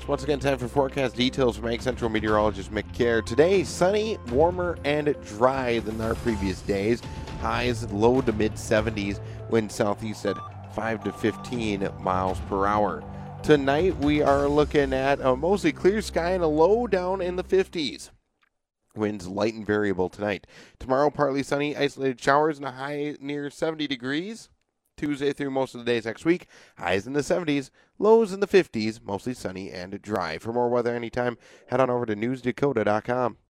Once again, time for forecast details from Ag Central meteorologist Mick Kerr. Today, sunny, warmer, and dry than our previous days. Highs low to mid 70s, wind southeast at 5 to 15 miles per hour. Tonight, we are looking at a mostly clear sky and a low down in the 50s. Winds light and variable tonight. Tomorrow, partly sunny, isolated showers, and a high near 70 degrees. Tuesday through most of the days next week, highs in the 70s, lows in the 50s, mostly sunny and dry. For more weather anytime, head on over to newsdakota.com.